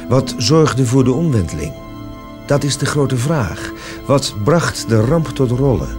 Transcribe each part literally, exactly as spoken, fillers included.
Wat zorgde voor de omwenteling? Dat is de grote vraag. Wat bracht de ramp tot rollen?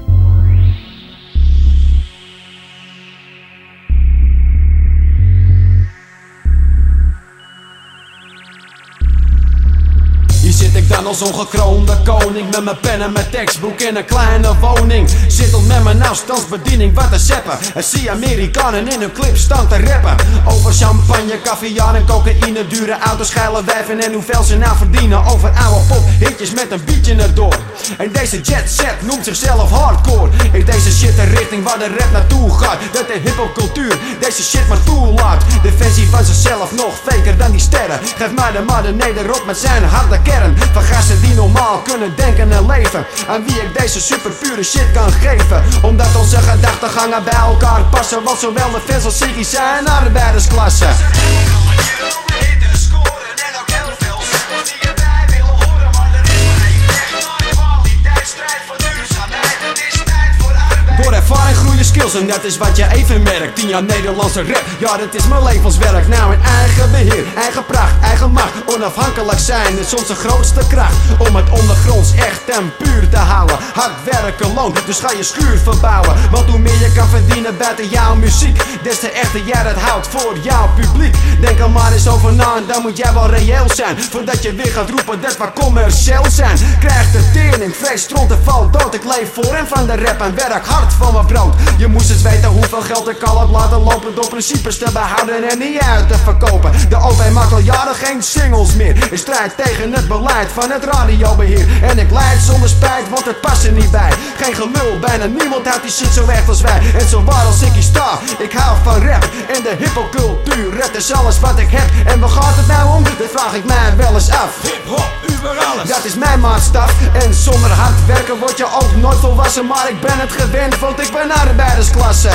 Hier zit ik dan als ongekroonde koning met mijn pen en mijn tekstboek in een kleine woning. Zit met mijn afstandsbediening wat te zeppen en zie Amerikanen in hun clip staan te rappen over champagne, caviar en cocaïne, dure auto's, geile wijven en hoeveel ze nou verdienen. Over oude pop, hitjes met een beatje erdoor. En deze jet set noemt zichzelf hardcore. Is deze shit de richting waar de rap naartoe gaat? Dat de hiphopcultuur deze shit maar toelaat. De versie van zichzelf nog faker dan die sterren. Geef mij de maar de nederop met zijn harde kern. Van gasten die normaal kunnen denken en leven. Aan wie ik deze superpure shit kan geven. Omdat onze gedachtegangen bij elkaar passen. Want zowel de fans als Ziggy zijn arbeidersklasse. Door ervaring groeien skills en dat is wat je even merkt. Tien jaar Nederlandse rap, ja dat is mijn levenswerk. Nou in eigen beheer, eigen pracht, eigen macht. Onafhankelijk zijn is onze grootste kracht. Om het ondergronds echt en puur te houden. Hard werken loont, dus ga je schuur verbouwen. Want hoe meer je kan verdienen buiten jouw muziek, des te echter jij het houdt voor jouw publiek. Denk er maar eens over na en dan moet jij wel reëel zijn. Voordat je weer gaat roepen dat we commercieel zijn. Krijg de tering, vrees stront en val dood. Ik leef voor en van de rap en werk hard van mijn brood. Je moest eens weten hoeveel geld ik al heb laten lopen door principes te behouden en niet uit te verkopen. De O V maakt al jaren geen singles meer. In strijd tegen het beleid van het radiobeheer. En ik lijd zonder spijt, want het past er niet bij. Geen gelul, bijna niemand houdt die shit zo echt als wij. En zo waar als ik hier sta, ik hou van rap en de hiphopcultuur. Rap is alles wat ik heb. En waar gaat het nou om? Dat vraag ik mij wel eens af. Hip-hop, over alles. Dat is mijn maatstaf. En zonder hard werken word je ook nooit volwassen. Maar ik ben het gewend, want ik ben arbeidersklasse.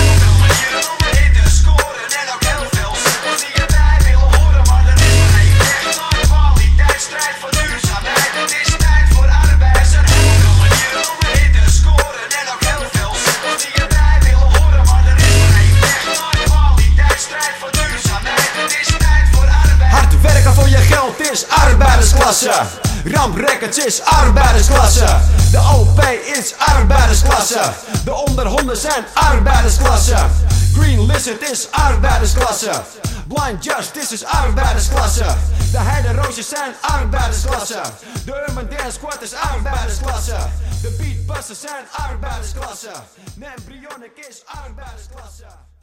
Hard werken voor je geld is arbeidersklasse. Ramp Records is arbeidersklasse. De O P is arbeidersklasse. De onderhonden zijn arbeidersklasse. Green Lizard is arbeidersklasse. Blind Justice is arbeidersklasse. De Heideroosjes zijn arbeidersklasse. De Urban Dance Squad is arbeidersklasse. De Beatbusters zijn arbeidersklasse. Embryonic is arbeidersklasse.